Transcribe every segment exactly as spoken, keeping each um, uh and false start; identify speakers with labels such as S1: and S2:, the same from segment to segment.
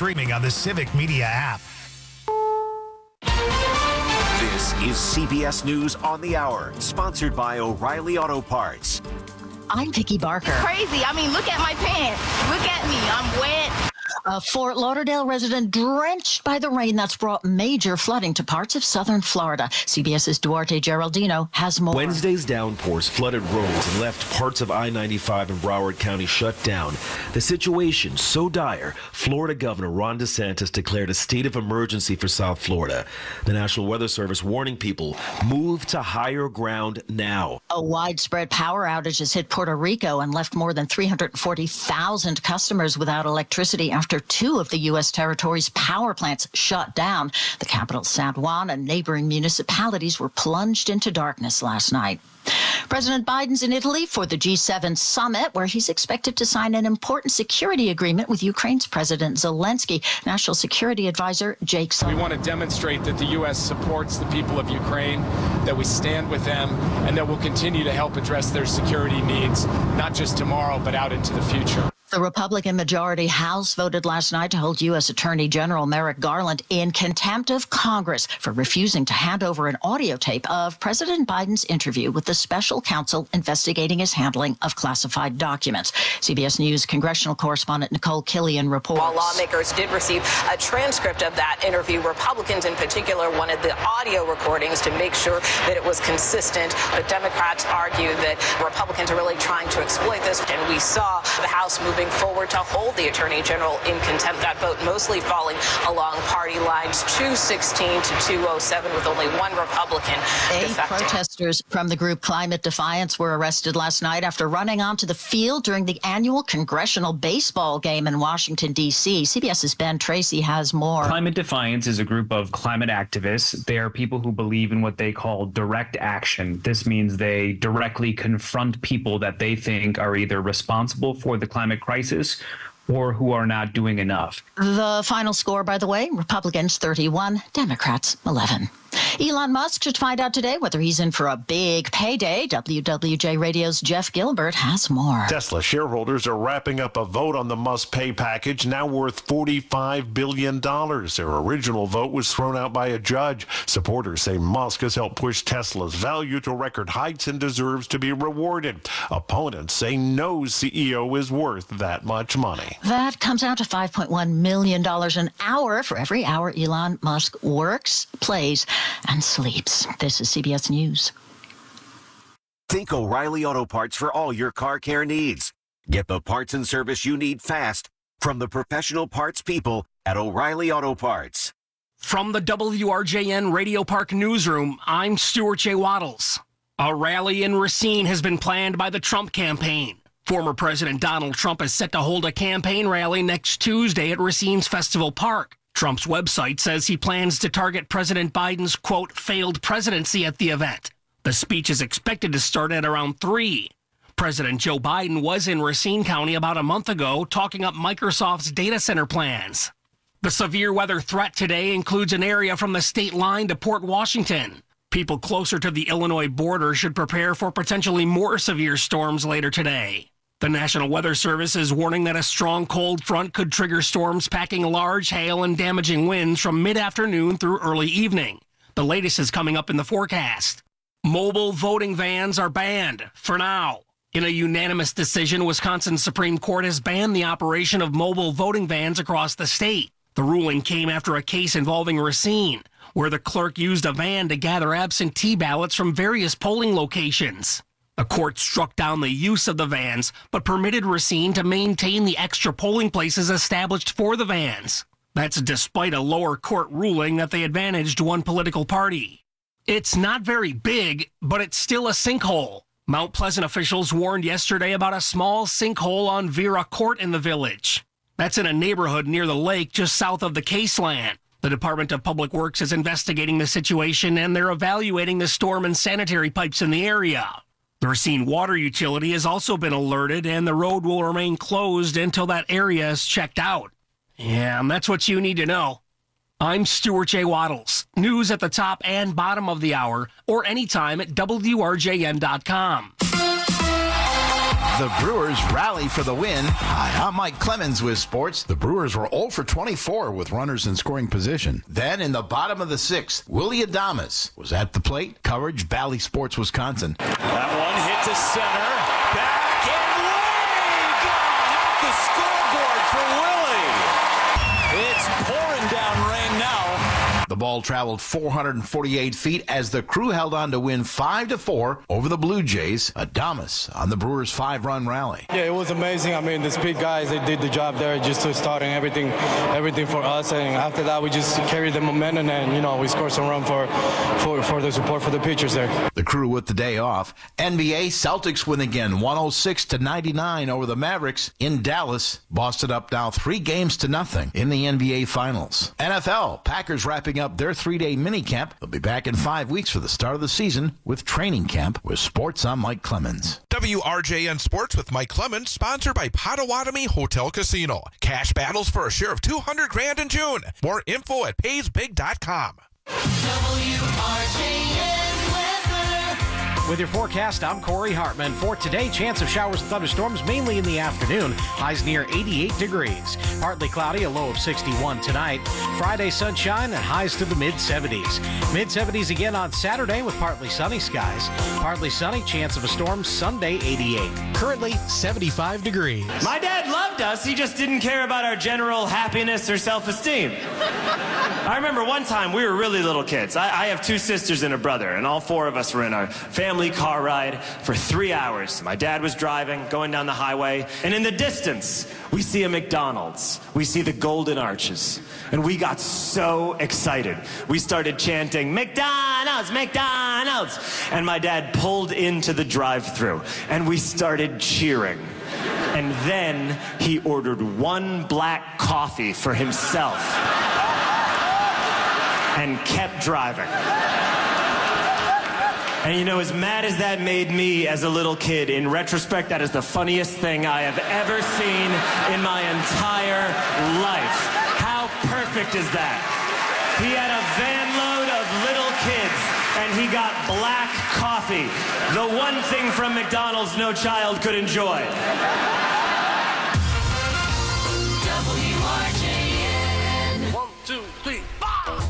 S1: streaming on the Civic Media app.
S2: This is C B S News on the Hour, sponsored by O'Reilly Auto Parts.
S3: I'm Vicki Barker.
S4: Crazy. I mean, look at my pants. Look at me. I'm wet.
S3: A Fort Lauderdale resident drenched by the rain that's brought major flooding to parts of southern Florida. CBS's Duarte Geraldino has more.
S5: Wednesday's downpours flooded roads and left parts of I ninety-five in Broward County shut down. The situation so dire, Florida Governor Ron DeSantis declared a state of emergency for South Florida. The National Weather Service warning people, move to higher ground now.
S3: A widespread power outage has hit Puerto Rico and left more than three hundred forty thousand customers without electricity after two of the U S territory's power plants shut down. The capital, San Juan, and neighboring municipalities were plunged into darkness last night. President Biden's in Italy for the G seven summit, where he's expected to sign an important security agreement with Ukraine's President Zelensky. National Security Advisor Jake Sullivan.
S6: We want to demonstrate that the U S supports the people of Ukraine, that we stand with them, and that we'll continue to help address their security needs, not just tomorrow, but out into the future.
S3: The Republican majority House voted last night to hold U S. Attorney General Merrick Garland in contempt of Congress for refusing to hand over an audio tape of President Biden's interview with the special counsel investigating his handling of classified documents. C B S News congressional correspondent Nicole Killian reports.
S7: While lawmakers did receive a transcript of that interview, Republicans in particular wanted the audio recordings to make sure that it was consistent. But Democrats argue that Republicans are really trying to exploit this. And we saw the House moving forward to hold the Attorney General in contempt. That vote mostly falling along party lines, two sixteen to two oh seven, with only one Republican
S3: Eight
S7: defecting.
S3: Protesters from the group Climate Defiance were arrested last night after running onto the field during the annual congressional baseball game in Washington, D C CBS's Ben Tracy has more.
S8: Climate Defiance is a group of climate activists. They are people who believe in what they call direct action. This means they directly confront people that they think are either responsible for the climate crisis crisis or who are not doing enough.
S3: The final score, by the way, Republicans thirty-one, Democrats eleven. Elon Musk should find out today whether he's in for a big payday. W W J Radio's Jeff Gilbert has more.
S9: Tesla shareholders are wrapping up a vote on the Musk pay package, now worth forty-five billion dollars. Their original vote was thrown out by a judge. Supporters say Musk has helped push Tesla's value to record heights and deserves to be rewarded. Opponents say no C E O is worth that much money.
S3: That comes out to five point one million dollars an hour for every hour Elon Musk works, plays, and sleeps. This is C B S News.
S2: Think O'Reilly Auto Parts for all your car care needs. Get the parts and service you need fast from the professional parts people at O'Reilly Auto Parts.
S10: From the W R J N Radio Park Newsroom, I'm Stuart J. Waddles. A rally in Racine has been planned by the Trump campaign. Former President Donald Trump is set to hold a campaign rally next Tuesday at Racine's Festival Park. Trump's website says he plans to target President Biden's, quote, failed presidency at the event. The speech is expected to start at around three. President Joe Biden was in Racine County about a month ago talking up Microsoft's data center plans. The severe weather threat today includes an area from the state line to Port Washington. People closer to the Illinois border should prepare for potentially more severe storms later today. The National Weather Service is warning that a strong cold front could trigger storms packing large hail and damaging winds from mid-afternoon through early evening. The latest is coming up in the forecast. Mobile voting vans are banned for now. In a unanimous decision, Wisconsin's Supreme Court has banned the operation of mobile voting vans across the state. The ruling came after a case involving Racine, where the clerk used a van to gather absentee ballots from various polling locations. The court struck down the use of the vans, but permitted Racine to maintain the extra polling places established for the vans. That's despite a lower court ruling that they advantaged one political party. It's not very big, but it's still a sinkhole. Mount Pleasant officials warned yesterday about a small sinkhole on Vera Court in the village. That's in a neighborhood near the lake just south of the Caseland. The Department of Public Works is investigating the situation, and they're evaluating the storm and sanitary pipes in the area. The Racine Water Utility has also been alerted, and the road will remain closed until that area is checked out. Yeah, and that's what you need to know. I'm Stuart J. Waddles. News at the top and bottom of the hour, or anytime at W R J N dot com.
S11: The Brewers rally for the win. Hi, I'm Mike Clemens with sports. The Brewers were oh for twenty-four with runners in scoring position. Then in the bottom of the sixth, Willie Adames was at the plate. Coverage, Valley Sports, Wisconsin.
S12: That one hit to center. Back and way gone off the scoreboard for Willie. It's pouring down rain now.
S11: The ball traveled four hundred forty-eight feet as the Crew held on to win five to four over the Blue Jays. Adames on the Brewers' five-run rally.
S13: Yeah, it was amazing. I mean, the speed guys, they did the job there just to starting everything everything for us. And after that, we just carried the momentum and, you know, we scored some run for, for, for the support for the pitchers there.
S11: The Crew with the day off. N B A Celtics win again, one oh six to ninety-nine over the Mavericks in Dallas. Boston up now three games to nothing in the N B A Finals. N F L, Packers wrapping up their three-day minicamp. They'll be back in five weeks for the start of the season with training camp. With sports, I'm Mike Clemens.
S14: W R J N Sports with Mike Clemens, sponsored by Potawatomi Hotel Casino. Cash battles for a share of two hundred grand in June. More info at pays big dot com.
S15: W R J N weather. With your forecast, I'm Corey Hartman. For today, chance of showers and thunderstorms mainly in the afternoon. Highs near eighty-eight degrees. Partly cloudy, a low of sixty-one tonight. Friday, sunshine and highs to the mid-seventies. Mid-seventies again on Saturday with partly sunny skies. Partly sunny, chance of a storm Sunday, eighty-eight. Currently, seventy-five degrees.
S16: My dad loved us. He just didn't care about our general happiness or self-esteem. I remember one time we were really little kids. I, I have two sisters and a brother, and all four of us were in our family car ride for three hours. My dad was driving, going down the highway, and in the distance, we see a McDonald's. We see the Golden Arches, and we got so excited. We started chanting, McDonald's, McDonald's, and my dad pulled into the drive-thru, and we started cheering. And then he ordered one black coffee for himself and kept driving. And you know, as mad as that made me as a little kid, in retrospect, that is the funniest thing I have ever seen in my entire life. How perfect is that? He had a van load of little kids, and he got black coffee. The one thing from McDonald's no child could enjoy.
S15: W R J N. One, two, three, four.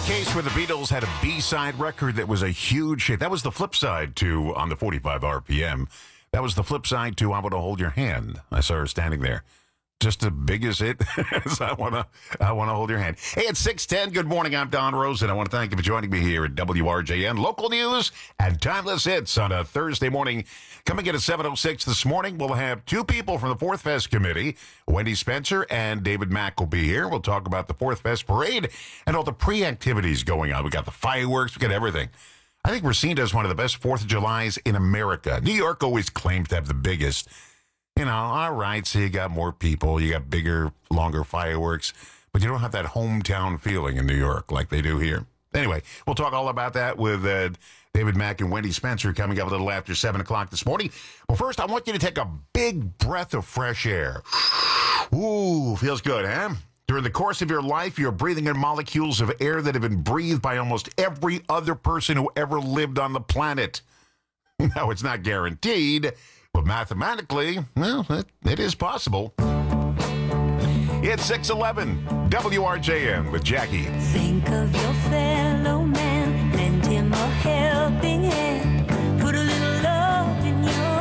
S17: case where the Beatles had a B-side record that was a huge hit. That was the flip side to On the forty-five R P M. That was the flip side to I Want to Hold Your Hand. I saw her standing there. Just as big as it as I want to I want to hold your hand. Hey, it's six ten. Good morning. I'm Don Rosen. I want to thank you for joining me here at W R J N. Local news and timeless hits on a Thursday morning. Coming in at seven oh six this morning, we'll have two people from the Fourth Fest Committee. Wendy Spencer and David Mack will be here. We'll talk about the Fourth Fest Parade and all the pre-activities going on. We got the fireworks. We got everything. I think Racine does one of the best Fourth of Julys in America. New York always claims to have the biggest. You know, all right, so you got more people, you got bigger, longer fireworks, but you don't have that hometown feeling in New York like they do here. Anyway, we'll talk all about that with uh, David Mack and Wendy Spencer coming up a little after seven o'clock this morning. Well, first, I want you to take a big breath of fresh air. Ooh, feels good, huh? During the course of your life, you're breathing in molecules of air that have been breathed by almost every other person who ever lived on the planet. Now, it's not guaranteed, but mathematically, well, it, it is possible. It's six eleven, W R J M with Jackie.
S18: Think of your fellow man, lend him a helping hand, put a little love in your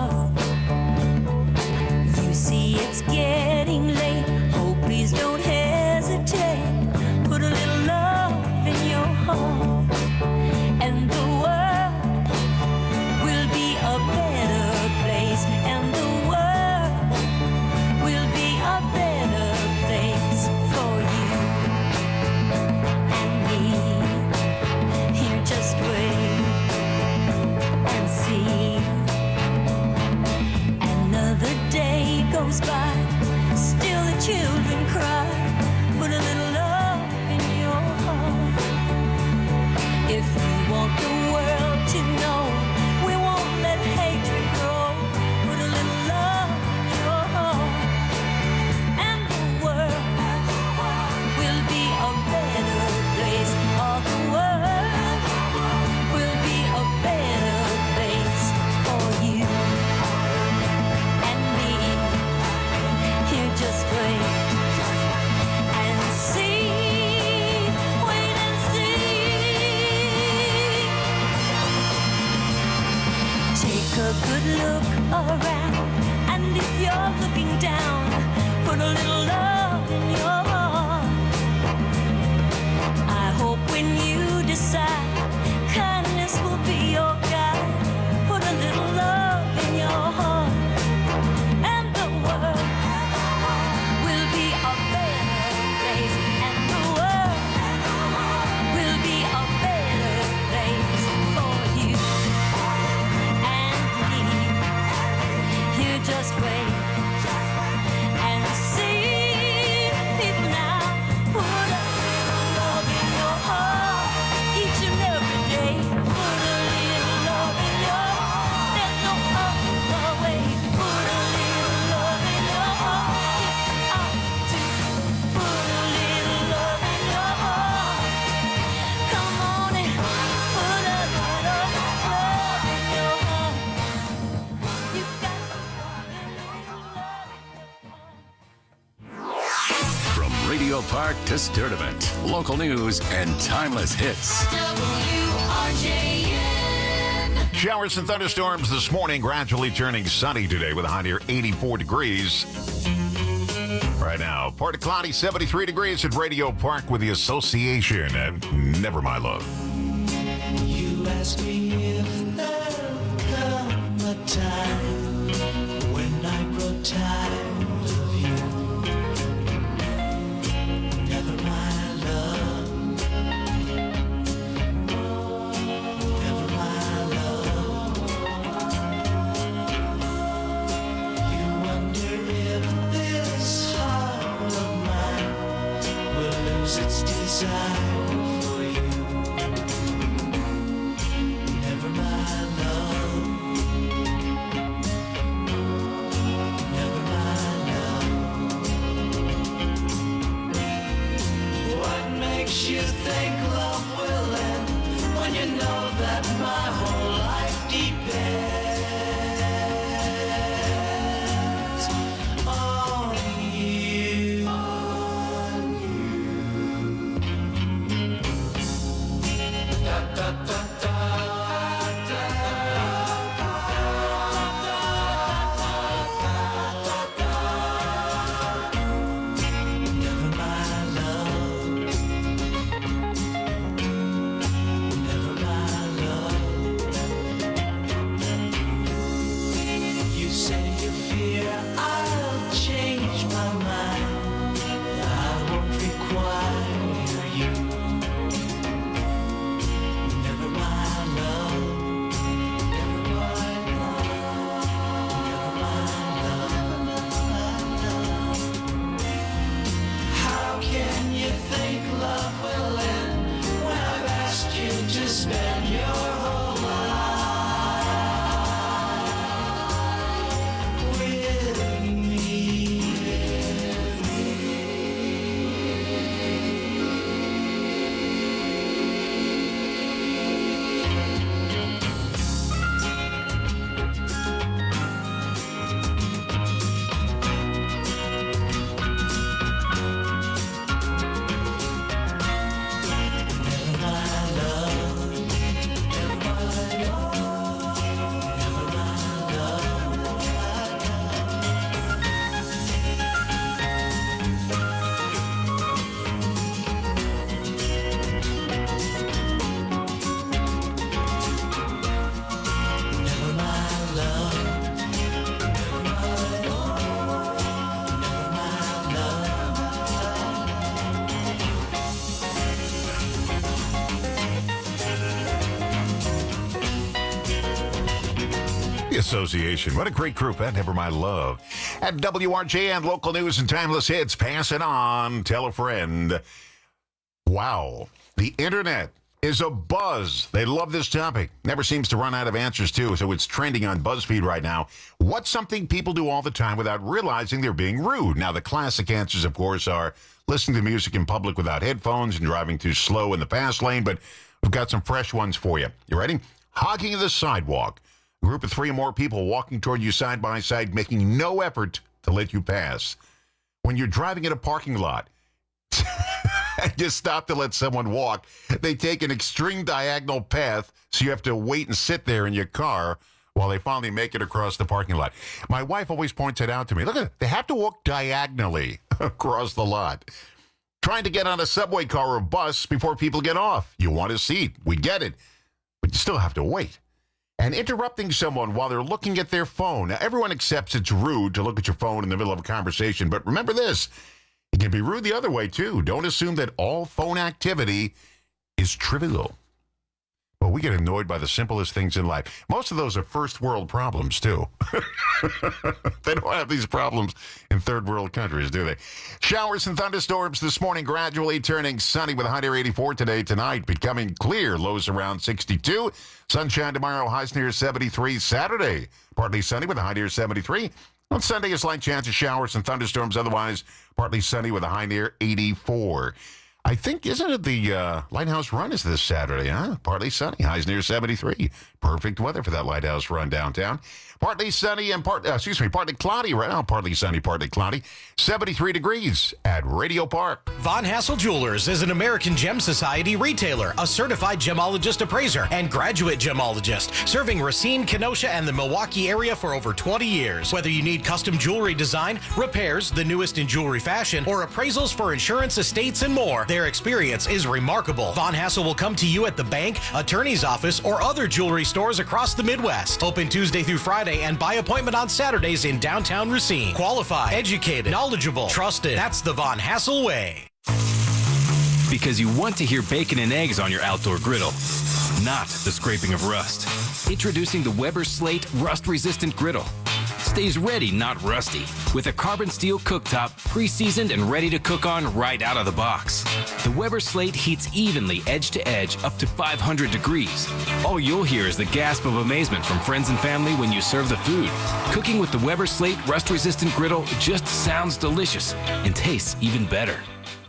S18: heart. You see it's getting late, oh please don't hesitate, put a little love in your heart, and the world will be a better place, and the world will be a better place for you and me. Here, just wait and see. Another day goes by, still the children cry. Put a little love in your heart. If you want the world to know, we won't let hatred grow. Put a little love in your heart, and the world will be a better place. All the world will be a better place for you and me. Here, just wait and see. Wait and see. Take a good look around, and if you're looking down, put a little love in your heart. I hope when you decide, kindness will be your guide. Put a little love in your heart, and the world will be a better place, and the world will be a better place for you and me. Here, just wait and see. People now, put a little love in your heart each and every day. Put a little love in your heart. There's no other way. Put a little love in your heart. You ought to put a little love in your heart. Come on and put a little love in your heart. You got
S19: From Radio Park to Sturdivant, local news and timeless hits.
S17: Showers and thunderstorms this morning, gradually turning sunny today with a high near eighty-four degrees. Right now, partly cloudy, seventy-three degrees at Radio Park with the Association and Never My Love.
S20: You ask me if there'll come a time when I grow tired of you. Never my love. Never my love. You wonder if this heart of mine will lose its desire for you. Never my love. Never my love. What makes you think love will end when you know that my whole life depends on you? On you.
S17: Association. What a great group. That Never My Love. At W R J N, local news and timeless hits. Pass it on. Tell a friend. Wow. The internet is a buzz. They love this topic. Never seems to run out of answers, too, so it's trending on BuzzFeed right now. What's something people do all the time without realizing they're being rude? Now, the classic answers, of course, are listening to music in public without headphones and driving too slow in the fast lane, but we've got some fresh ones for you. You ready? Hogging the sidewalk. A group of three or more people walking toward you side by side, making no effort to let you pass. When you're driving in a parking lot, you stop to let someone walk. They take an extreme diagonal path, so you have to wait and sit there in your car while they finally make it across the parking lot. My wife always points it out to me. Look at it. They have to walk diagonally across the lot. Trying to get on a subway car or bus before people get off. You want a seat. We get it. But you still have to wait. And interrupting someone while they're looking at their phone. Now, everyone accepts it's rude to look at your phone in the middle of a conversation, but remember this. It can be rude the other way, too. Don't assume that all phone activity is trivial. Well, we get annoyed by the simplest things in life. Most of those are first world problems, too. They don't have these problems in third world countries, do they? Showers and thunderstorms this morning, gradually turning sunny with a high near eighty-four today. Tonight, becoming clear, lows around sixty-two. Sunshine tomorrow, highs near seventy-three. Saturday, partly sunny with a high near seventy-three. On Sunday, a slight chance of showers and thunderstorms. Otherwise, partly sunny with a high near eighty-four. I think, isn't it the uh, Lighthouse Run is this Saturday, huh? Partly sunny, highs near seventy-three. Perfect weather for that Lighthouse Run downtown. Partly sunny and part, uh, excuse me, partly cloudy right now. Partly sunny, partly cloudy. seventy-three degrees at Radio Park.
S15: Von Hassel Jewelers is an American Gem Society retailer, a certified gemologist appraiser, and graduate gemologist, serving Racine, Kenosha, and the Milwaukee area for over twenty years. Whether you need custom jewelry design, repairs, the newest in jewelry fashion, or appraisals for insurance, estates, and more, their experience is remarkable. Von Hassel will come to you at the bank, attorney's office, or other jewelry stores across the Midwest. Open Tuesday through Friday and by appointment on Saturdays in downtown Racine. Qualified, educated, knowledgeable, trusted. That's the Von Hassel way.
S21: Because you want to hear bacon and eggs on your outdoor griddle, not the scraping of rust. Introducing the Weber Slate Rust-Resistant Griddle. Stays ready, not rusty, with a carbon steel cooktop, pre-seasoned and ready to cook on right out of the box. The Weber Slate heats evenly edge to edge up to five hundred degrees. All you'll hear is the gasp of amazement from friends and family when you serve the food. Cooking with the Weber Slate Rust-Resistant Griddle just sounds delicious and tastes even better.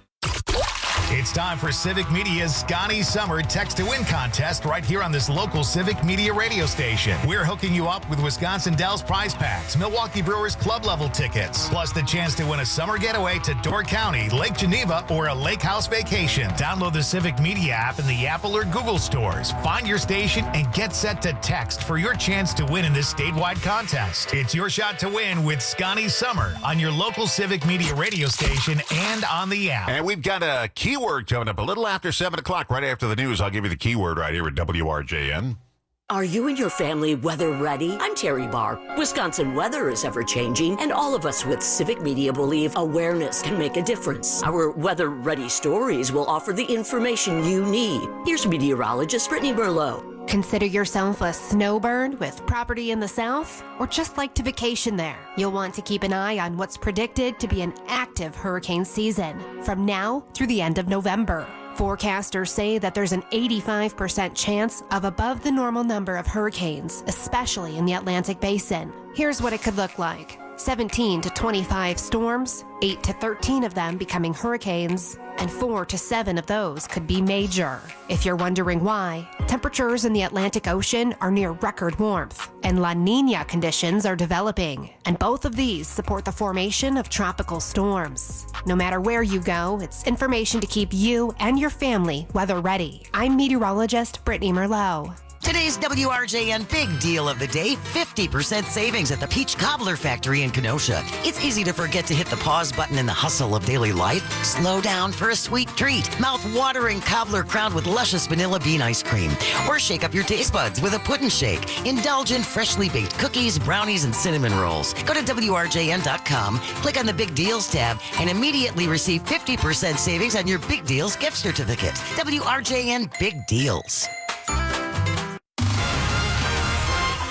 S1: It's time for Civic Media's Scotty Summer Text to Win contest right here on this local Civic Media radio station. We're hooking you up with Wisconsin Dells prize packs, Milwaukee Brewers club level tickets, plus the chance to win a summer getaway to Door County, Lake Geneva, or a lake house vacation. Download the Civic Media app in the Apple or Google stores. Find your station and get set to text for your chance to win in this statewide contest. It's your shot to win with Scotty Summer on your local Civic Media radio station and on the app.
S17: And we've got a keyword coming up a little after seven o'clock, right after the news. I'll give you the keyword right here at W R J N.
S22: Are you and your family weather ready? I'm Terry Barr. Wisconsin weather is ever changing, and all of us with Civic Media believe awareness can make a difference. Our weather ready stories will offer the information you need. Here's meteorologist Brittany Merlot.
S23: Consider yourself a snowbird with property in the south, or just like to vacation there. You'll want to keep an eye on what's predicted to be an active hurricane season from now through the end of November. Forecasters say that there's an eighty-five percent chance of above the normal number of hurricanes, especially in the Atlantic Basin. Here's what it could look like. seventeen to twenty-five storms, eight to thirteen of them becoming hurricanes, and four to seven of those could be major. If you're wondering why, temperatures in the Atlantic Ocean are near record warmth, and La Niña conditions are developing, and both of these support the formation of tropical storms. No matter where you go, it's information to keep you and your family weather ready. I'm meteorologist Brittany Merlot.
S24: Today's W R J N big deal of the day, fifty percent savings at the Peach Cobbler Factory in Kenosha. It's easy to forget to hit the pause button in the hustle of daily life. Slow down for a sweet treat. Mouth-watering cobbler crowned with luscious vanilla bean ice cream. Or shake up your taste buds with a puddin' shake. Indulge in freshly baked cookies, brownies, and cinnamon rolls. Go to W R J N dot com, click on the Big Deals tab, and immediately receive fifty percent savings on your Big Deals gift certificate. W R J N Big Deals.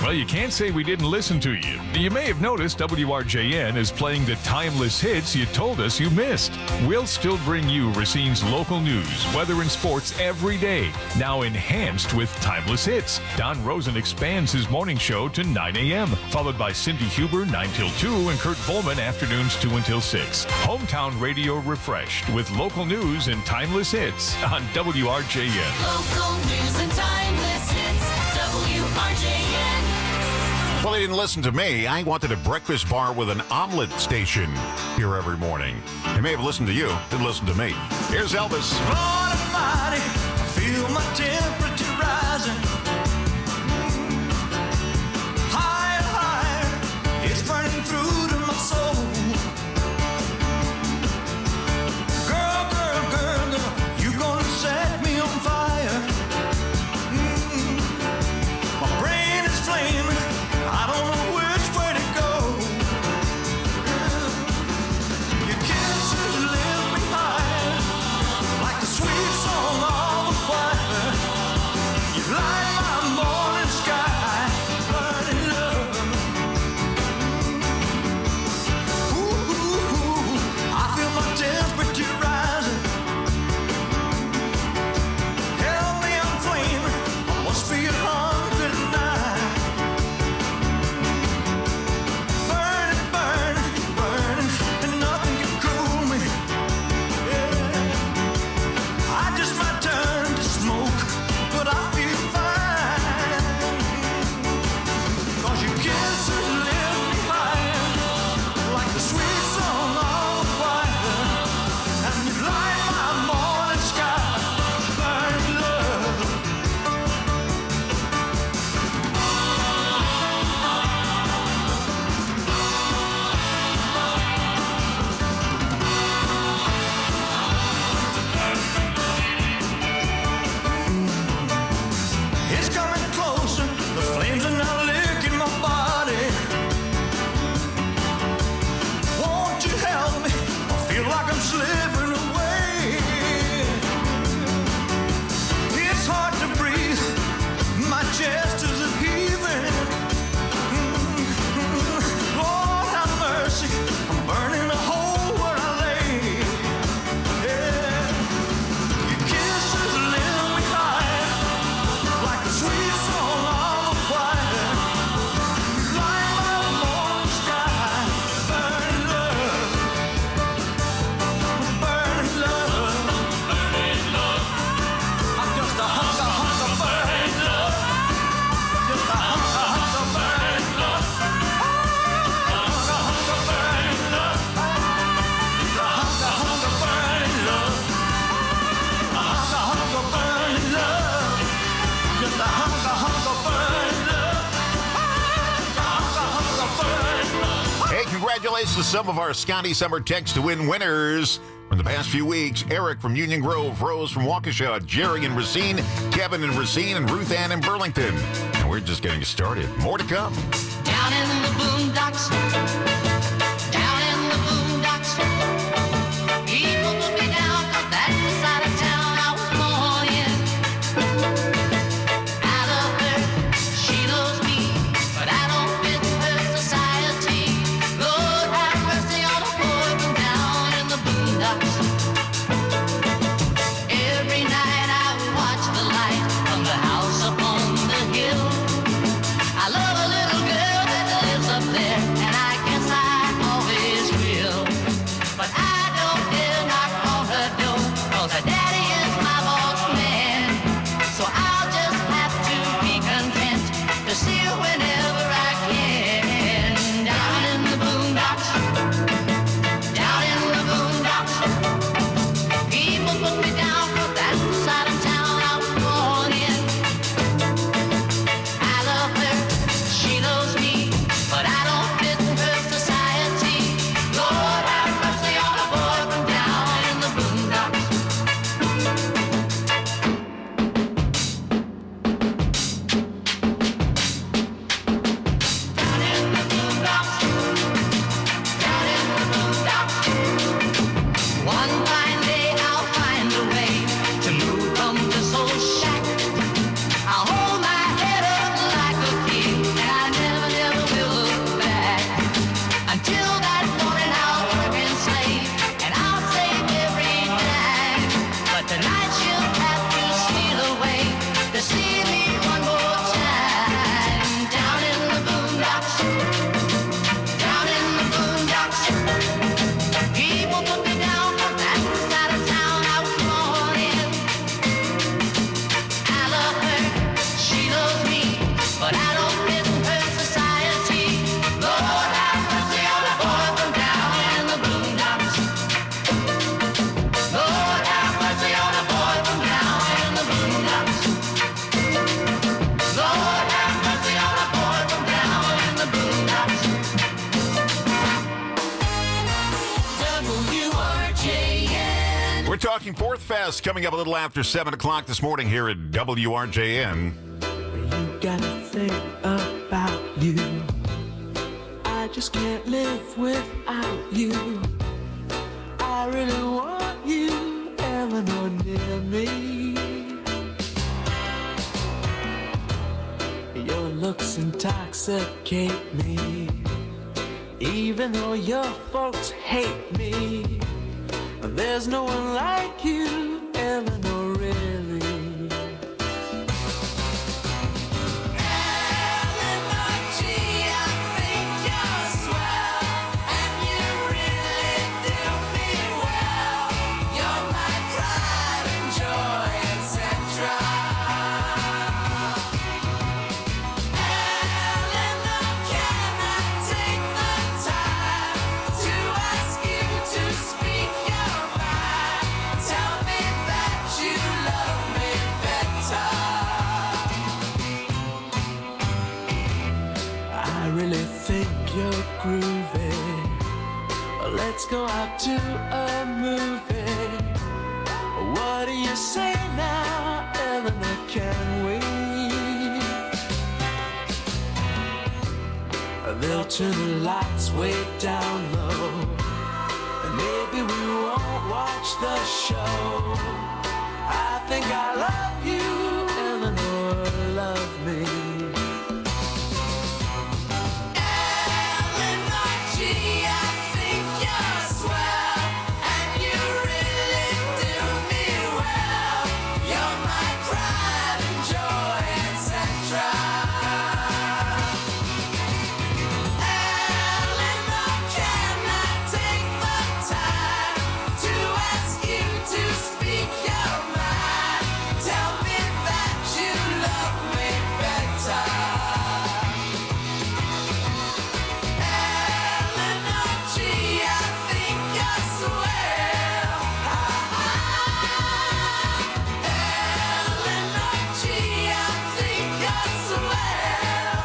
S4: Well, you can't say we didn't listen to you. You may have noticed W R J N is playing the timeless hits you told us you missed. We'll still bring you Racine's local news, weather, and sports every day, now enhanced with timeless hits. Don Rosen expands his morning show to nine a.m., followed by Cindy Huber nine till two and Kurt Volman afternoons two until six. Hometown radio refreshed with local news and timeless hits on W R J N.
S20: Local news and timeless hits. W R J N.
S17: Well, they didn't listen to me. I wanted a breakfast bar with an omelet station here every morning. They may have listened to you, didn't listen to me. Here's Elvis.
S20: Lord Almighty, I feel my temperature rising. Higher, higher, it's burning through to my soul. Girl, girl, girl, girl, you gonna set me on fire. Mm-hmm. My brain is flaming. I don't know which way to go. Your kisses lift me higher, like the sweet song of the choir. You light my morning sky, burning love. Ooh, ooh, ooh, I feel my temperature rising. Help me, I'm flaming. I must be a hundred and nine. Burning, burning, burning, and nothing can cool me. Yeah. I just might turn to smoke, but I feel fine. 'Cause your kisses lift me higher, like the sweet song of the choir. And you light my morning sky, burning love. It's coming closer, the flames are now licking my body. Won't you help me? I feel like I'm slipping away. It's hard to breathe, my chest is a heaving. Lord have mercy, I'm burning a hole where I lay. Yeah. Your kisses lift me higher, like a sweet song of the choir. You light my morning sky, burning love, burning love, burning love. I'm just a hunk of hunk of burning love, just a hunk of hunk of burning love, hunk of hunk of burning love, just a hunk of hunk of burning love, a hunk of hunk of burning love. Just a hunk of hunk of burning love. A hunk of hunk of burning love.
S17: Hey, congratulations to some of our Scotty Summer Text to Win winners from the past few weeks. Eric from Union Grove, Rose from Waukesha, Jerry in Racine, Kevin in Racine, and Ruth Ann in Burlington. And we're just getting started. More to come.
S20: Down in the boondocks. Down in the boondocks. People put me down 'cause that's the side of town I was born in. Out of her, she knows me, but I don't fit her society. Lord have mercy on a boy from down in the boondocks. Every night I watch the light from the house up on the hill. I love a little girl that lives up there, and I guess
S17: We're talking Fourth Fest coming up a little after seven o'clock this morning here at W R J N.
S20: You gotta think about you. I just can't live without you. I really want you, Eleanor, near me. Your looks intoxicate me. Even though your folks hate me, there's no one like you, Eleanor, really. Eleanor, gee, I think you're swell, and you really do me well. You're my pride and joy, et cetera. Eleanor, can I take the time to ask you to speak your mind? Tell me that you love me better. I really think you're groovy. Let's go out to a movie. What do you say now, Eleanor, can we? They'll turn the lights way down low, and maybe we won't watch the show. I think I love you, Eleanor, love me. Eleanor, gee, I think you're swell, and you really do me well. You're my pride and joy, et cetera. Eleanor, can I take the time to ask you to speak your mind? Tell me that you love me better. Eleanor, gee, I think you're swell. Eleanor, gee, I think you're swell.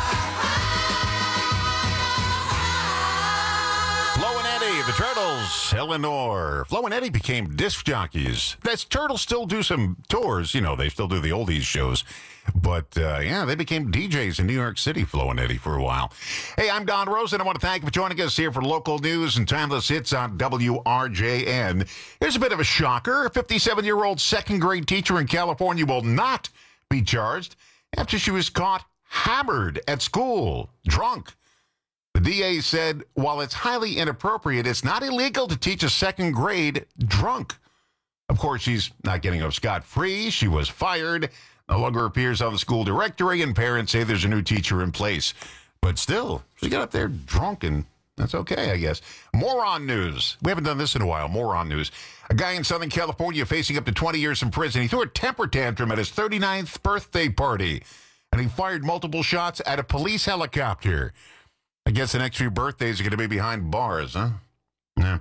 S17: Flo and Eddie, the Turtles, Eleanor. Flo and Eddie became disc jockeys. That's Turtles still do some tours. You know, they still do the oldies shows. But, uh, yeah, they became D Js in New York City, Flo and Eddie, for a while. Hey, I'm Don Rosen. I want to thank you for joining us here for local news and timeless hits on W R J N. Here's a bit of a shocker. A fifty-seven-year-old second-grade teacher in California will not be charged after she was caught hammered at school, drunk. The D A said, while it's highly inappropriate, it's not illegal to teach a second grade drunk. Of course, she's not getting off scot-free. She was fired, no longer appears on the school directory, and parents say there's a new teacher in place. But still, she got up there drunk, and that's okay, I guess. Moron news. We haven't done this in a while. Moron news. A guy in Southern California facing up to twenty years in prison. He threw a temper tantrum at his thirty-ninth birthday party, and he fired multiple shots at a police helicopter. I guess the next few birthdays are going to be behind bars, huh? Yeah.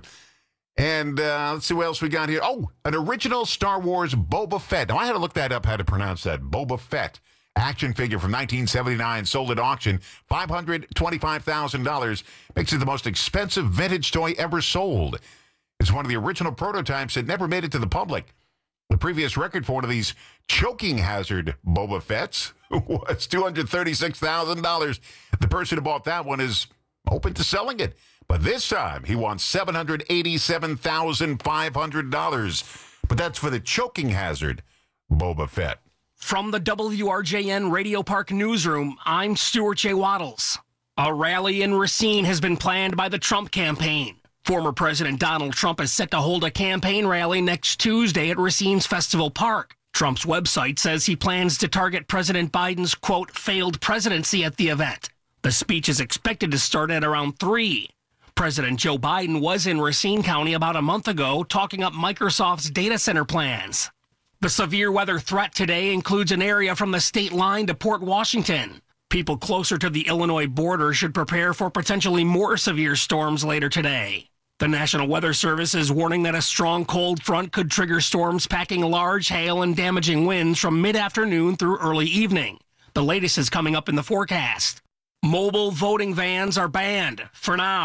S17: And uh, let's see what else we got here. Oh, an original Star Wars Boba Fett. Now, I had to look that up, how to pronounce that. Boba Fett action figure from nineteen seventy-nine, sold at auction, five hundred twenty-five thousand dollars. Makes it the most expensive vintage toy ever sold. It's one of the original prototypes that never made it to the public. The previous record for one of these choking hazard Boba Fetts was two hundred thirty-six thousand dollars. The person who bought that one is open to selling it. But this time, he wants seven hundred eighty-seven thousand five hundred dollars. But that's for the choking hazard Boba Fett.
S10: From the W R J N Radio Park newsroom, I'm Stuart J. Waddles. A rally in Racine has been planned by the Trump campaign. Former President Donald Trump is set to hold a campaign rally next Tuesday at Racine's Festival Park. Trump's website says he plans to target President Biden's, quote, failed presidency at the event. The speech is expected to start at around three. President Joe Biden was in Racine County about a month ago talking up Microsoft's data center plans. The severe weather threat today includes an area from the state line to Port Washington. People closer to the Illinois border should prepare for potentially more severe storms later today. The National Weather Service is warning that a strong cold front could trigger storms packing large hail and damaging winds from mid-afternoon through early evening. The latest is coming up in the forecast. Mobile voting vans are banned for now.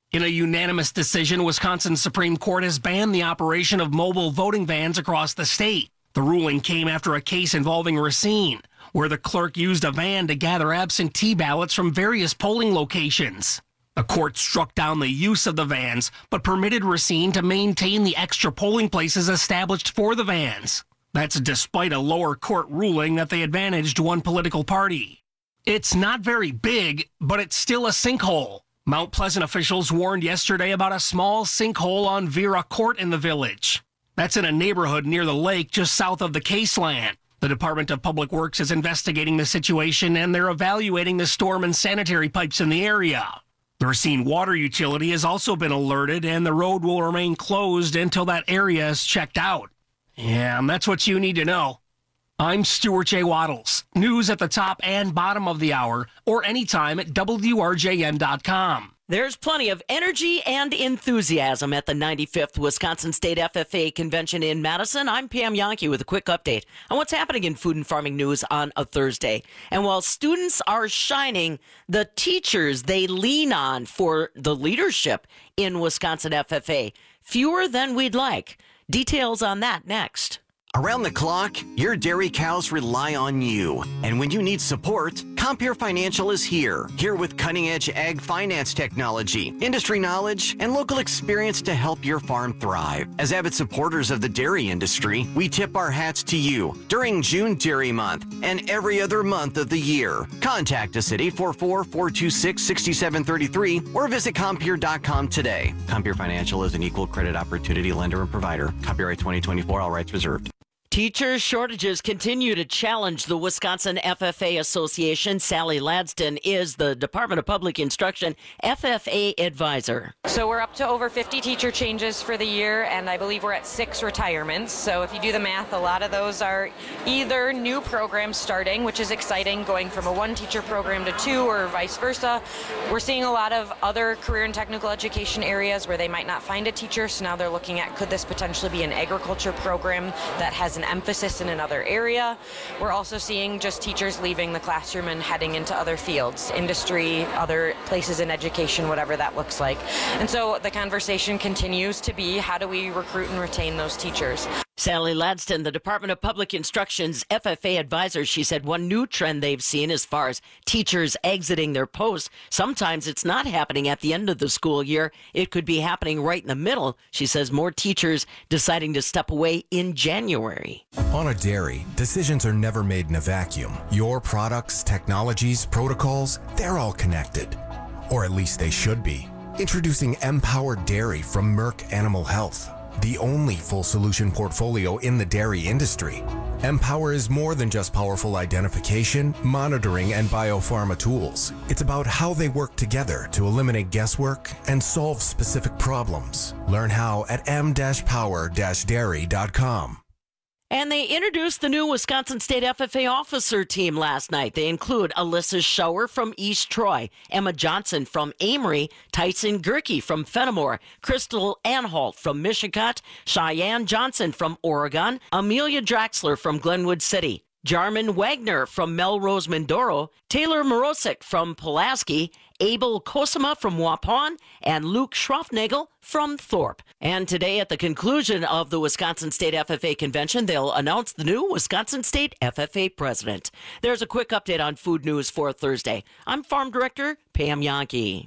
S10: In a unanimous decision, Wisconsin's Supreme Court has banned the operation of mobile voting vans across the state. The ruling came after a case involving Racine, where the clerk used a van to gather absentee ballots from various polling locations. The court struck down the use of the vans, but permitted Racine to maintain the extra polling places established for the vans. That's despite a lower court ruling that they advantaged one political party. It's not very big, but it's still a sinkhole. Mount Pleasant officials warned yesterday about a small sinkhole on Vera Court in the village. That's in a neighborhood near the lake just south of the Caseland. The Department of Public Works is investigating the situation, and they're evaluating the storm and sanitary pipes in the area. The Racine Water Utility has also been alerted, and the road will remain closed until that area is checked out. Yeah, and that's what you need to know. I'm Stuart J. Waddles. News at the top and bottom of the hour, or anytime at W R J N dot com.
S5: There's plenty of energy and enthusiasm at the ninety-fifth Wisconsin State F F A Convention in Madison. I'm Pam Yankee with a quick update on what's happening in food and farming news on a Thursday. And while students are shining, the teachers they lean on for the leadership in Wisconsin F F A, fewer than we'd like. Details on that next.
S6: Around the clock, your dairy cows rely on you. And when you need support, Compeer Financial is here. Here with cutting-edge ag finance technology, industry knowledge, and local experience to help your farm thrive. As avid supporters of the dairy industry, we tip our hats to you during June Dairy Month and every other month of the year. Contact us at eight four four, four two six, six seven three three or visit Compeer dot com today. Compeer Financial is an equal credit opportunity lender and provider. Copyright twenty twenty-four, all rights reserved.
S5: Teacher shortages continue to challenge the Wisconsin F F A Association. Sally Ladston is the Department of Public Instruction F F A advisor.
S7: So we're up to over fifty teacher changes for the year, and I believe we're at six retirements. So if you do the math, a lot of those are either new programs starting, which is exciting, going from a one teacher program to two or vice versa. We're seeing a lot of other career and technical education areas where they might not find a teacher, so now they're looking at could this potentially be an agriculture program that has an emphasis in another area. We're also seeing just teachers leaving the classroom and heading into other fields, industry, other places in education, whatever that looks like. And so the conversation continues to be, how do we recruit and retain those teachers?
S5: Sally Ladston, the Department of Public Instruction's F F A advisor, she said one new trend they've seen as far as teachers exiting their posts, sometimes it's not happening at the end of the school year. It could be happening right in the middle. She says more teachers deciding to step away in January.
S8: On a dairy, decisions are never made in a vacuum. Your products, technologies, protocols, they're all connected. Or at least they should be. Introducing Empowered Dairy from Merck Animal Health, the only full solution portfolio in the dairy industry. Empower is more than just powerful identification, monitoring, and biopharma tools. It's about how they work together to eliminate guesswork and solve specific problems. Learn how at m dash power dash dairy dot com.
S5: And they introduced the new Wisconsin State F F A officer team last night. They include Alyssa Schauer from East Troy, Emma Johnson from Amory, Tyson Gerke from Fenimore, Crystal Anhalt from Michigan, Cheyenne Johnson from Oregon, Amelia Draxler from Glenwood City, Jarman Wagner from Melrose Mindoro, Taylor Morosic from Pulaski, Abel Kosima from Waupun, and Luke Schroffnagel from Thorpe. And today, at the conclusion of the Wisconsin State F F A Convention, they'll announce the new Wisconsin State F F A president. There's a quick update on food news for Thursday. I'm Farm Director Pam Yankee.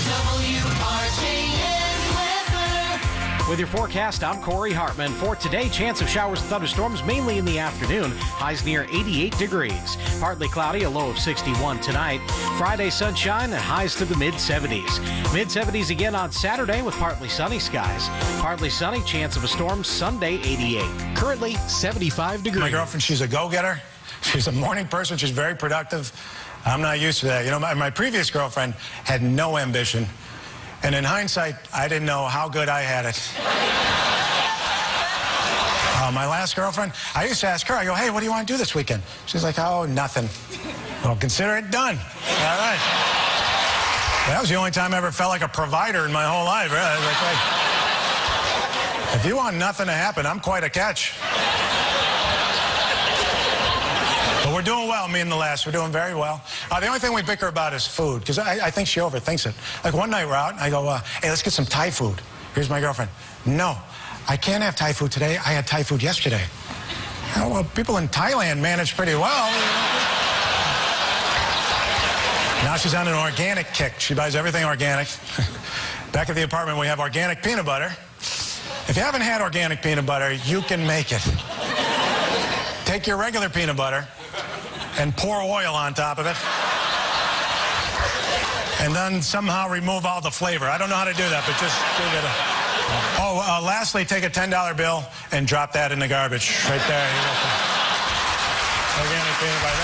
S20: W R J N
S15: With your forecast, I'm Corey Hartman. For today, chance of showers and thunderstorms mainly in the afternoon. Highs near eighty-eight degrees. Partly cloudy, a low of sixty-one tonight. Friday, sunshine and highs to the mid seventies. mid seventies again on Saturday with partly sunny skies. Partly sunny, chance of a storm Sunday, eighty-eight. Currently, seventy-five degrees.
S25: My girlfriend, she's a go-getter. She's a morning person. She's very productive. I'm not used to that. You know, my, my previous girlfriend had no ambition. And in hindsight, I didn't know how good I had it. uh, my last girlfriend, I used to ask her, I go, hey, what do you want to do this weekend? She's like, oh, nothing. Well, consider it done. All right. That was the only time I ever felt like a provider in my whole life. Really. I was like, hey, if you want nothing to happen, I'm quite a catch. But we're doing well, me and the last. We're doing very well. Uh, the only thing we bicker about is food, because I, I think she overthinks it. Like one night we're out, and I go, uh, hey, let's get some Thai food. Here's my girlfriend. No, I can't have Thai food today. I had Thai food yesterday. Oh, well, people in Thailand manage pretty well. Now she's on an organic kick. She buys everything organic. Back at the apartment, we have organic peanut butter. If you haven't had organic peanut butter, you can make it. Take your regular peanut butter and pour oil on top of it. And then somehow remove all the flavor. I don't know how to do that, but just give it a... Oh, uh, lastly, take a ten dollar bill and drop that in the garbage. Right there. You're welcome. Organic peanut butter.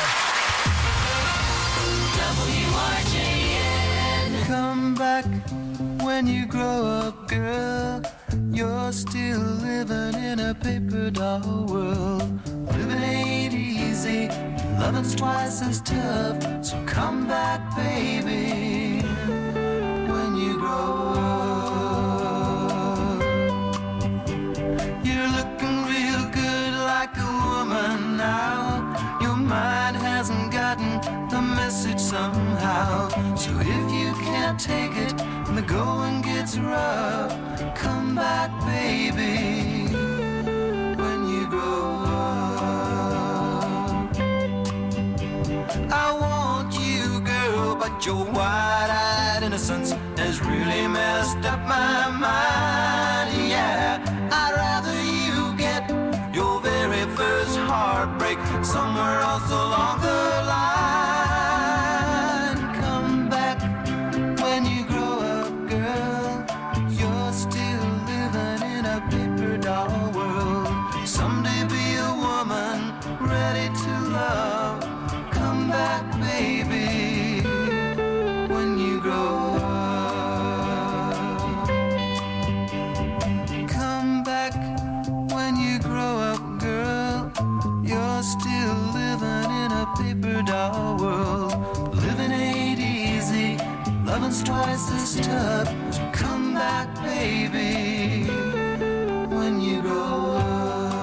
S25: There you go.
S20: W R J N. Come back when you grow up, girl. You're still living in a paper doll world. Living ain't easy, loving's twice as tough. So come back, baby, when you grow up. You're looking real good like a woman now. Your mind hasn't gotten the message somehow. So if you can't take it and the going gets rough, come back, baby, when you grow up. I want you, girl, but your wide-eyed innocence has really messed up my mind, yeah. I'd rather you get your very first heartbreak somewhere else along the line. Come back when you grow up, girl. You're still living in a paper doll world. Someday be a woman ready to love. Come back, baby, when you grow up. Come back when you grow up, girl. You're still living in a paper doll world. Living ain't easy, loving's twice as tough. So come back, baby, when you grow up.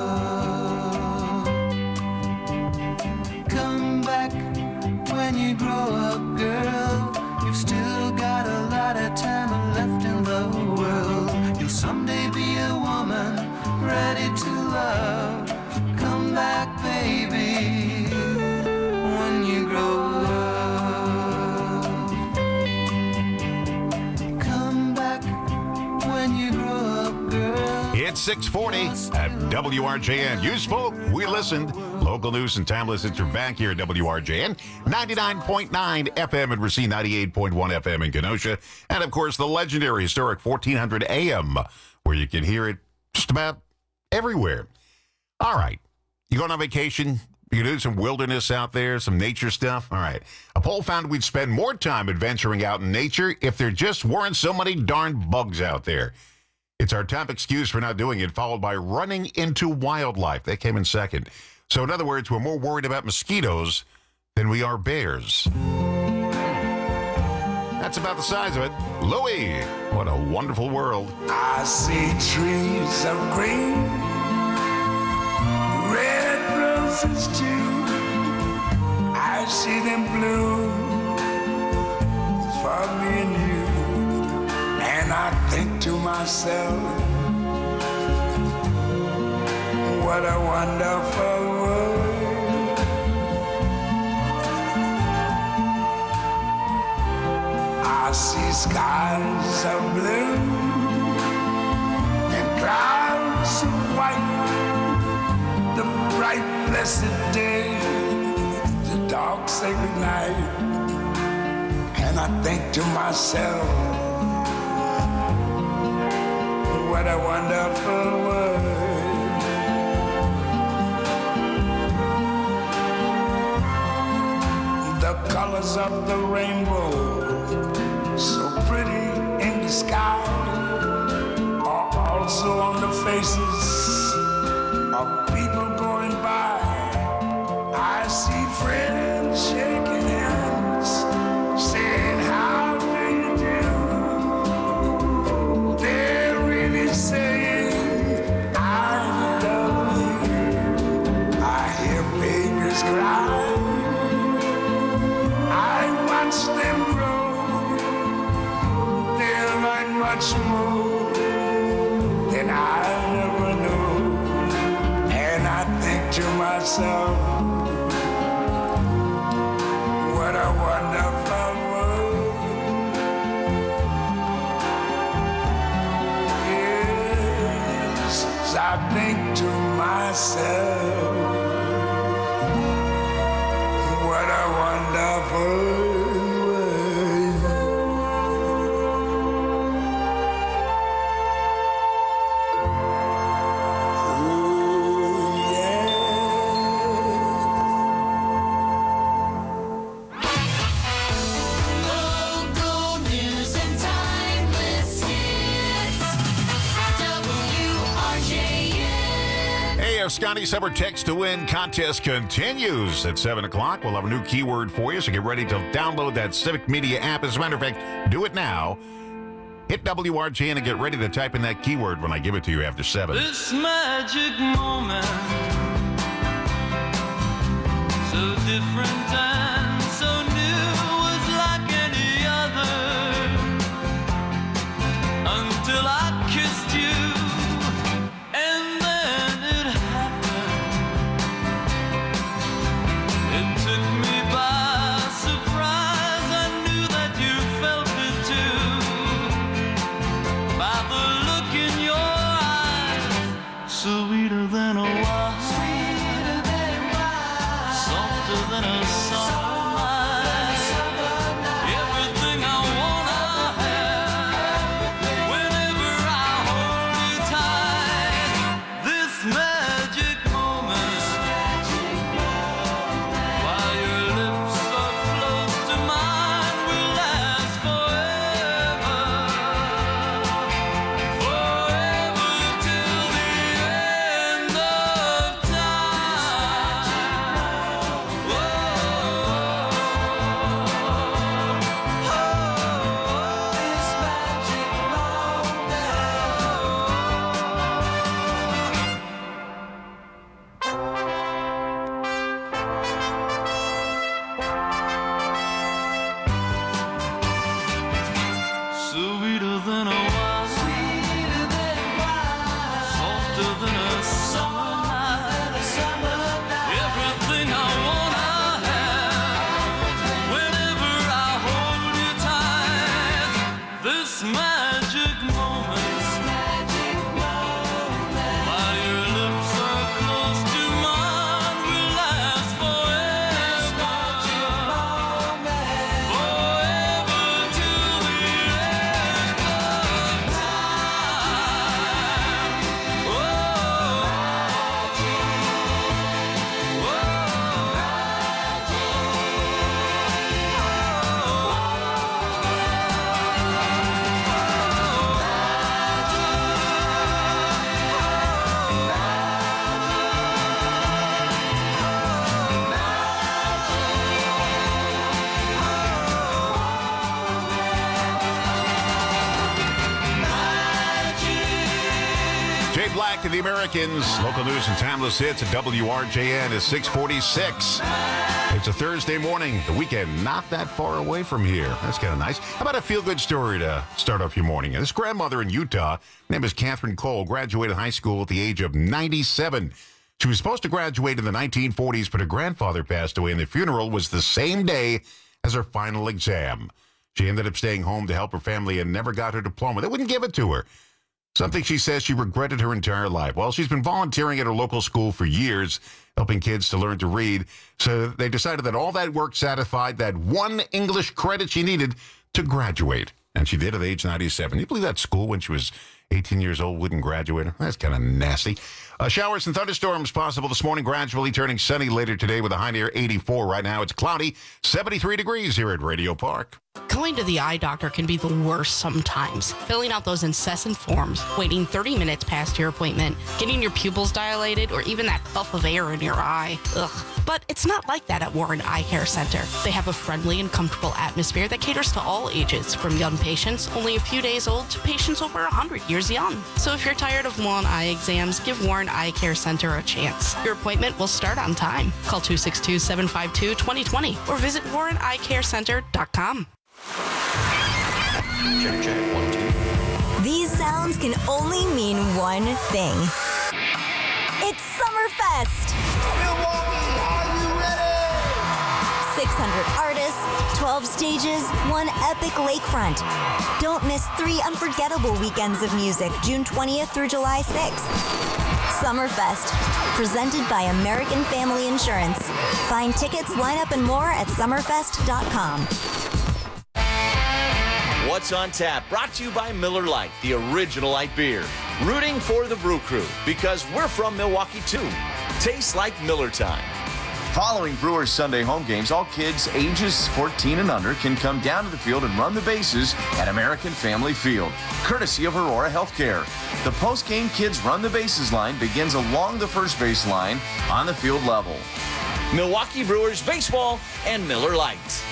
S20: Come back when you grow up, girl. You've still got a lot of time left in the world. You'll someday be a woman ready to love. Come back, baby, when you grow up. Come back when you grow up, girl.
S17: It's six forty at W R J N. You spoke, we listened. Local news and timeless hits are back here at W R J N. ninety-nine point nine F M in Racine, ninety-eight point one F M in Kenosha. And, of course, the legendary historic fourteen hundred A M, where you can hear it just about everywhere. All right. You going on vacation? You can do some wilderness out there, some nature stuff? All right. A poll found we'd spend more time adventuring out in nature if there just weren't so many darn bugs out there. It's our top excuse for not doing it, followed by running into wildlife. That came in second. So, in other words, we're more worried about mosquitoes than we are bears. That's about the size of it. Louie, what a wonderful world.
S2: I see trees of green, red roses too. I see them bloom for me and you. And I think to myself, what a wonderful world. I see skies of blue and clouds of white, the bright blessed day, the dark sacred night. And I think to myself, what a wonderful world. The colors of the rainbow, so pretty in the sky, are also on the faces of people going by. I see friends shaking hands, saying, how do you do? They're really saying, I love you. I hear babies cry. myself, what a wonderful world. Yes, I think to myself, what a wonderful world.
S20: Local news and timeless hits. W R J N.
S17: Hey, our Scotty Summer Text to Win contest continues at seven o'clock. We'll have a new keyword for you, so get ready to download that Civic Media app. As a matter of fact, do it now. Hit W R J N and get ready to type in that keyword when I give it to you after seven.
S20: This magic moment, so different and so new, was like any other, until I kissed you, and then it happened. It took me by surprise. I knew that you felt it too, by the look in your eyes, sweeter than a wine, softer than a summer night. Everything I wanna have, whenever I hold you tight. This magic moment, while your lips are close to mine, will last forever, forever till the end of time. This magic sweeter than a wine, softer than a summer night. Everything I wanna have, whenever I hold you tight. This magic moment, while your lips are close to mine, will last forever, forever till the end of time.
S17: Jay Black and the Americans. Local news and timeless hits at W R J N is six forty-six. It's a Thursday morning. The weekend not that far away from here. That's kind of nice. How about a feel-good story to start off your morning? This grandmother in Utah, her name is Catherine Cole, graduated high school at the age of ninety-seven. She was supposed to graduate in the nineteen forties, but her grandfather passed away, and the funeral was the same day as her final exam. She ended up staying home to help her family and never got her diploma. They wouldn't give it to her. Something she says she regretted her entire life. Well, she's been volunteering at her local school for years, helping kids to learn to read. So they decided that all that work satisfied that one English credit she needed to graduate. And she did at age ninety-seven. You believe that school, when she was eighteen years old, wouldn't graduate her? That's kind of nasty. Uh, showers and thunderstorms possible this morning, gradually turning sunny later today with a high near eighty-four. Right now it's cloudy, seventy-three degrees here at Radio Park.
S3: Going to the eye doctor can be the worst sometimes. Filling out those incessant forms, waiting thirty minutes past your appointment, getting your pupils dilated, or even that puff of air in your eye. Ugh. But it's not like that at Warren Eye Care Center. They have a friendly and comfortable atmosphere that caters to all ages, from young patients only a few days old to patients over one hundred years young. So if you're tired of long eye exams, give Warren Eye Care Center a chance. Your appointment will start on time. Call two six two, seven five two, two zero two zero or visit warren eye care center dot com.
S9: Check, check, one, two.
S11: These sounds can only mean one thing. It's Summerfest!
S20: Milwaukee!
S11: hundred artists, twelve stages, one epic lakefront. Don't miss three unforgettable weekends of music, June twentieth through July sixth. Summerfest, presented by American Family Insurance. Find tickets, lineup, and more at summerfest dot com.
S12: What's on Tap, brought to you by Miller Lite, the original light beer. Rooting for the Brew Crew, because we're from Milwaukee too. Tastes like Miller time. Following Brewers Sunday home games, all kids ages fourteen and under can come down to the field and run the bases at American Family Field, courtesy of Aurora Healthcare. The post-game Kids Run the Bases line begins along the first base line on the field level. Milwaukee Brewers baseball and Miller Lite.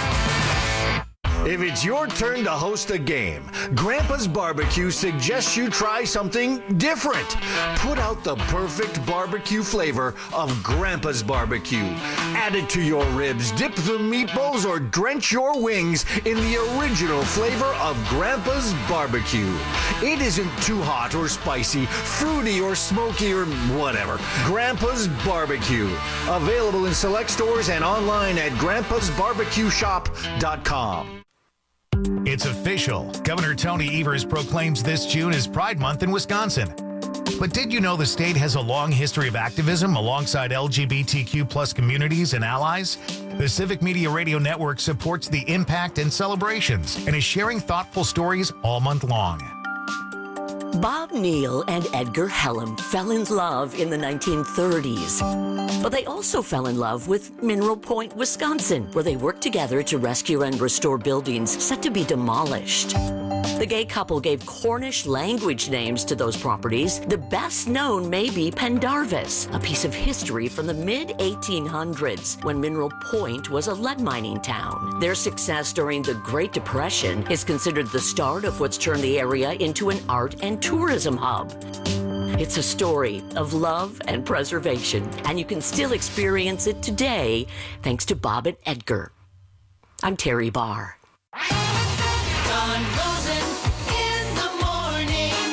S13: If it's your turn to host a game, Grandpa's Barbecue suggests you try something different. Put out the perfect barbecue flavor of Grandpa's Barbecue. Add it to your ribs, dip the meatballs, or drench your wings in the original flavor of Grandpa's Barbecue. It isn't too hot or spicy, fruity or smoky or whatever. Grandpa's Barbecue. Available in select stores and online at grandpas barbecue shop dot com.
S1: It's official. Governor Tony Evers proclaims this June as Pride Month in Wisconsin. But did you know the state has a long history of activism alongside L G B T Q plus communities and allies? The Civic Media Radio Network supports the impact and celebrations and is sharing thoughtful stories all month long.
S22: Bob Neal and Edgar Hellam fell in love in the nineteen thirties. But they also fell in love with Mineral Point, Wisconsin, where they worked together to rescue and restore buildings set to be demolished. The gay couple gave Cornish language names to those properties. The best known may be Pendarvis, a piece of history from the mid eighteen hundreds when Mineral Point was a lead mining town. Their success during the Great Depression is considered the start of what's turned the area into an art and tourism hub. It's a story of love and preservation, and you can still experience it today thanks to Bob and Edgar. I'm Terry Barr.
S20: Don Rosen in the morning.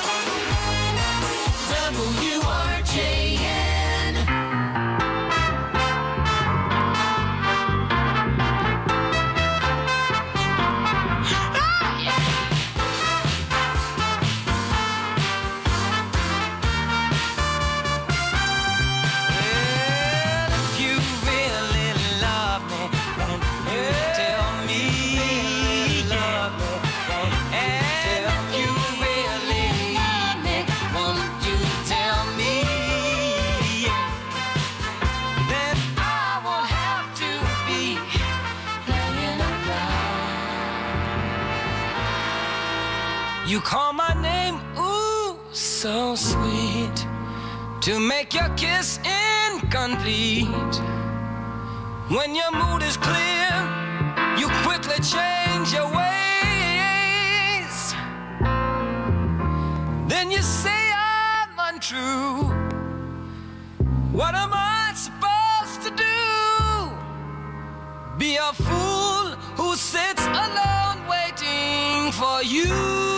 S20: W R J N. Ah, yeah. Well, if you really love me, won't you tell me? Love me, and if you really love me, won't you tell me? Yeah. Then I won't have to be playing around. You call my name, ooh, so sweet, to make your kiss incomplete. When your mood is clear, you quickly change your ways. Then you say I'm untrue. What am I supposed to do? Be a fool who sits alone waiting for you.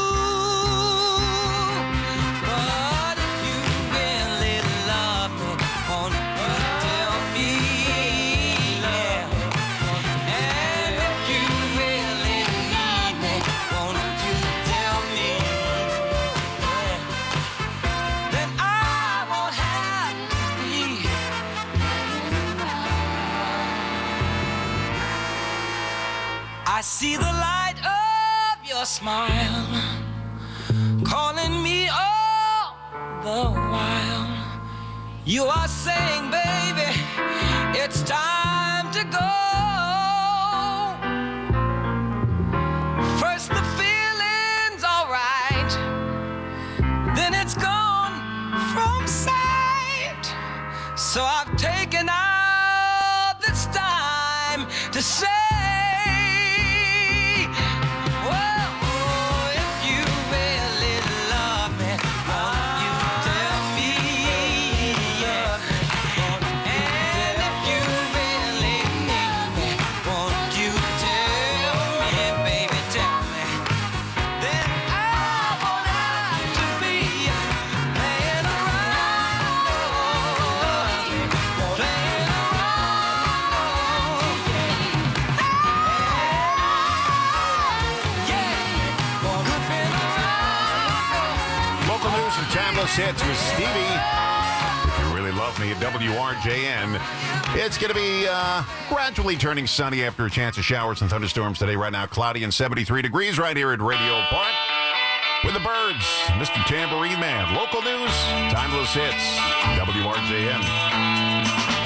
S20: But if you really love me, won't you tell me? Yeah. And if you really need me, won't you tell me? Yeah. Then I won't have to be I see the light of your smile calling me all the while. You are saying, baby, it's time to go. First the feeling's alright, then it's gone from sight. So I've taken out this time to say, well, oh, if you really love me, won't you tell me? And if you really need me, won't you tell me, baby, tell me? Then I won't have to be playing around.
S17: Timeless Hits with Stevie. If you really love me at W R J N. It's going to be uh, gradually turning sunny after a chance of showers and thunderstorms today. Right now, cloudy and seventy-three degrees right here at Radio Park. With the Birds, Mister Tambourine Man. Local news, Timeless Hits, W R J N.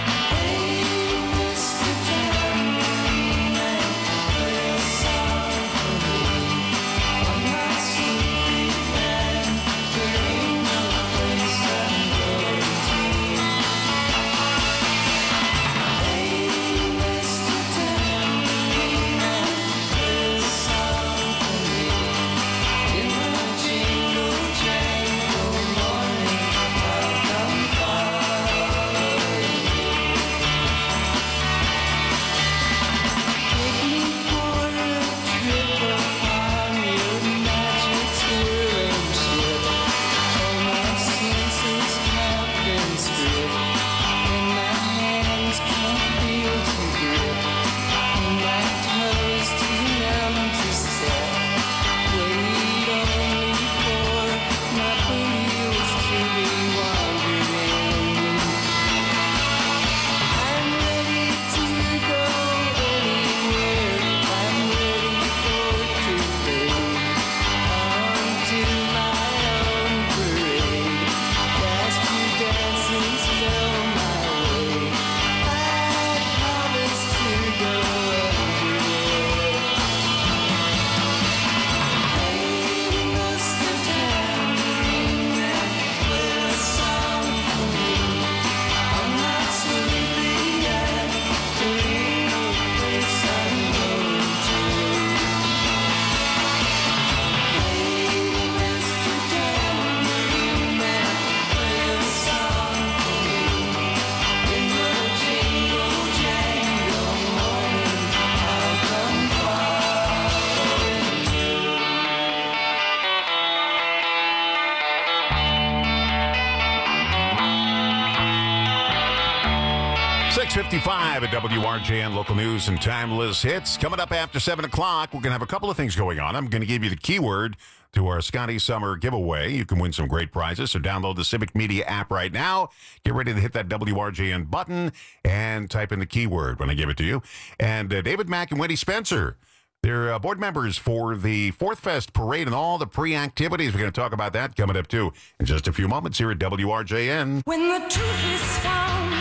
S17: six fifty-five at W R J N, local news and timeless hits. Coming up after seven o'clock, we're going to have a couple of things going on. I'm going to give you the keyword to our Scotty Summer giveaway. You can win some great prizes, so download the Civic Media app right now. Get ready to hit that W R J N button and type in the keyword when I give it to you. And uh, David Mack and Wendy Spencer, they're uh, board members for the Fourth Fest Parade and all the pre-activities. We're going to talk about that coming up, too, in just a few moments here at W R J N.
S20: When the truth is found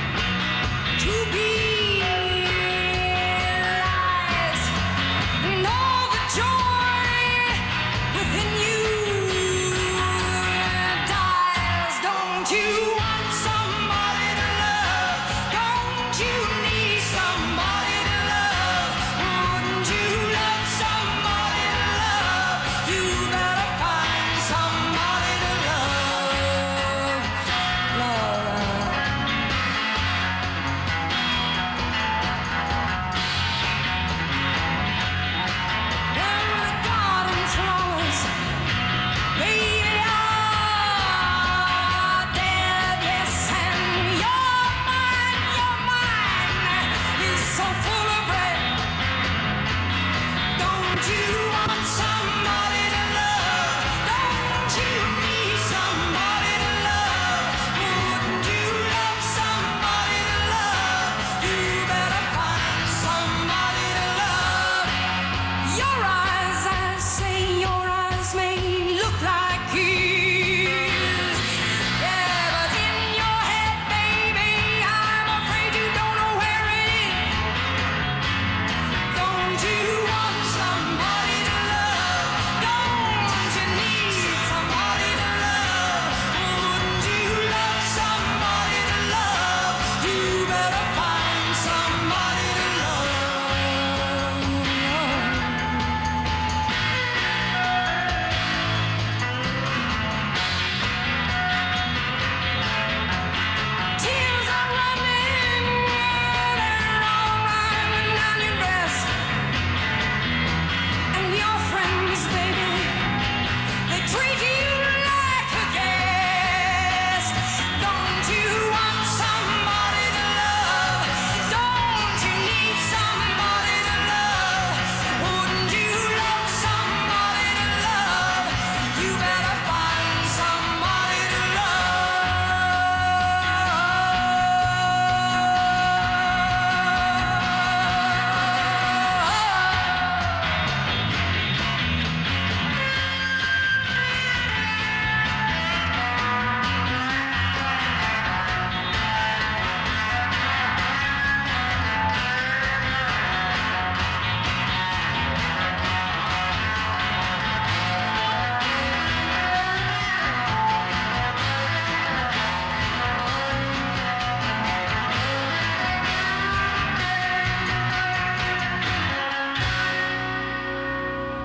S20: to be lies, and all the joy within you dies. Don't you want somebody to love? Don't you need somebody to love? Wouldn't you love somebody to love? You better find somebody to love. Love.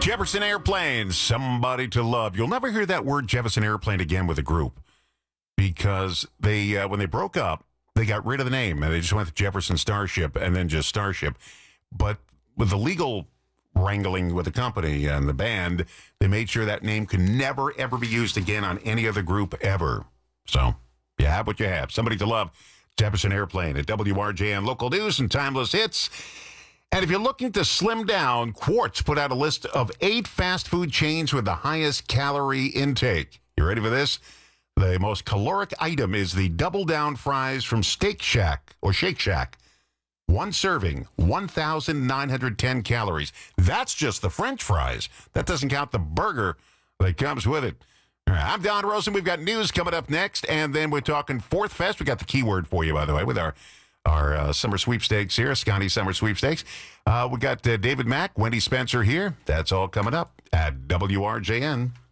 S17: Jefferson Airplane, Somebody to Love. You'll never hear that word Jefferson Airplane again with a group because they, uh, when they broke up, they got rid of the name and they just went to Jefferson Starship and then just Starship. But with the legal wrangling with the company and the band, they made sure that name could never, ever be used again on any other group ever. So you have what you have. Somebody to Love, Jefferson Airplane at W R J N Local News and Timeless Hits. And if you're looking to slim down, Quartz put out a list of eight fast food chains with the highest calorie intake. You ready for this? The most caloric item is the Double Down fries from Steak Shack or Shake Shack. One serving, one thousand nine hundred ten calories. That's just the French fries. That doesn't count the burger that comes with it. All right, I'm Don Rosen. We've got news coming up next, and then we're talking Fourth Fest. We got the keyword for you, by the way, with our our uh, summer sweepstakes here, Scotty Summer Sweepstakes. Uh, we got uh, David Mack, Wendy Spencer here. That's all coming up at W R J N.